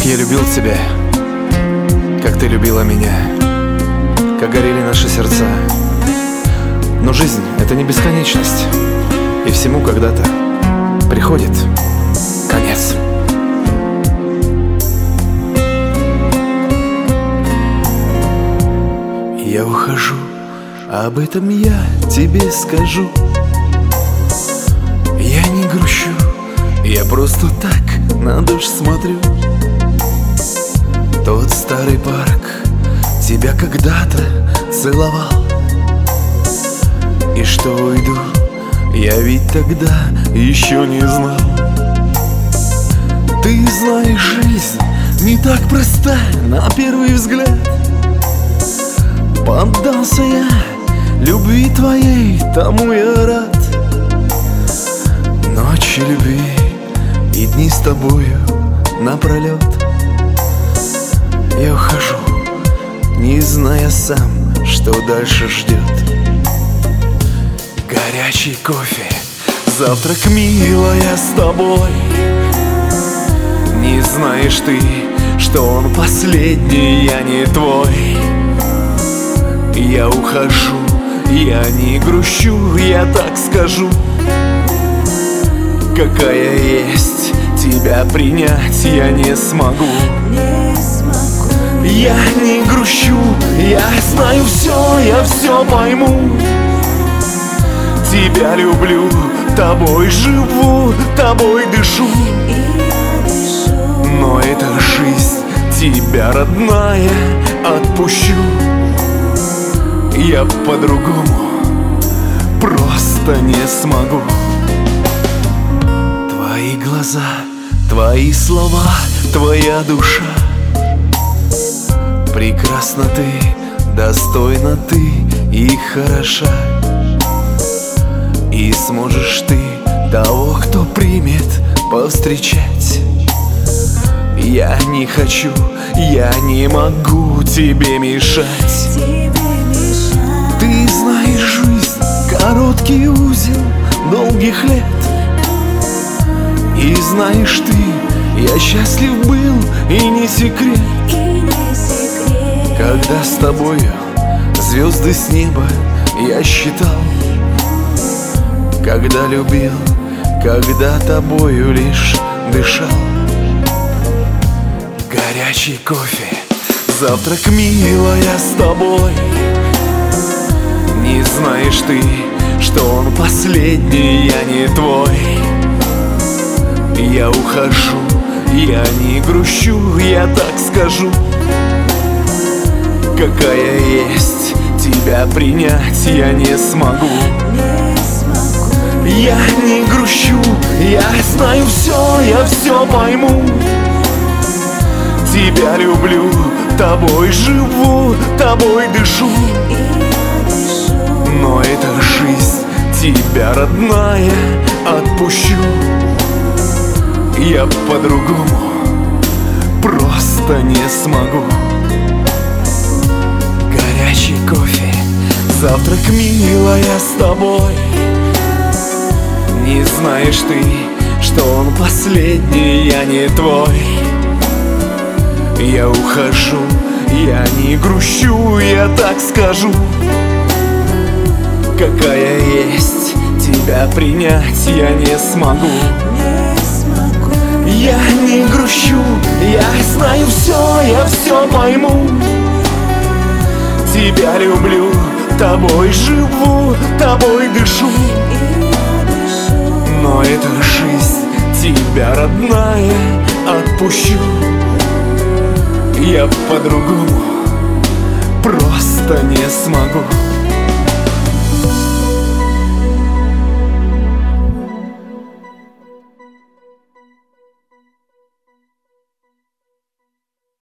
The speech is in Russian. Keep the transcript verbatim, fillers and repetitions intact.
я любил тебя, как ты любила меня, как горели наши сердца. Но жизнь — это не бесконечность, и всему когда-то приходит конец. Я ухожу, об этом я тебе скажу. Я не грущу, я просто так на дождь смотрю. Тот старый парк тебя когда-то целовал. И что уйду, я ведь тогда еще не знал. Ты знаешь, жизнь не так проста на первый взгляд. Поддался я любви твоей, тому я рад. Ночи любви и дни с тобою напролет. Я ухожу, не зная сам, что дальше ждет. Горячий кофе, завтрак, милая, с тобой. Не знаешь ты, что он последний, я не твой. Я ухожу, я не грущу, я так скажу. Какая есть, тебя принять я не смогу. Я не грущу, я знаю все, я все пойму. Тебя люблю, тобой живу, тобой дышу. Но эта жизнь, тебя, родная, отпущу. Я по-другому просто не смогу. Твои глаза, твои слова, твоя душа. Прекрасна ты, достойна ты и хороша. И сможешь ты того, кто примет, повстречать. Я не хочу, я не могу тебе мешать. Ты знаешь, жизнь — короткий узел долгих лет. И знаешь ты, я счастлив был, и не секрет. Когда с тобою звезды с неба я считал. Когда любил, когда тобою лишь дышал. Горячий кофе, завтрак, милая, с тобой. Не знаешь ты, что он последний, я не твой. Я ухожу, я не грущу, я так скажу. Какая есть, тебя принять я не смогу. Я не грущу, я знаю все, я все пойму. Тебя люблю, тобой живу, тобой дышу. Но эта жизнь, тебя, родная, отпущу. Я по-другому просто не смогу. Горячий кофе, завтрак, милая, с тобой. Не знаешь ты, что он последний, я не твой. Я ухожу, я не грущу, я так скажу. Какая есть, тебя принять я не смогу. Я не грущу, я знаю все, я все пойму. Тебя люблю, тобой живу, тобой дышу. Но эта жизнь, тебя, родная, отпущу. Я по-другому просто не смогу.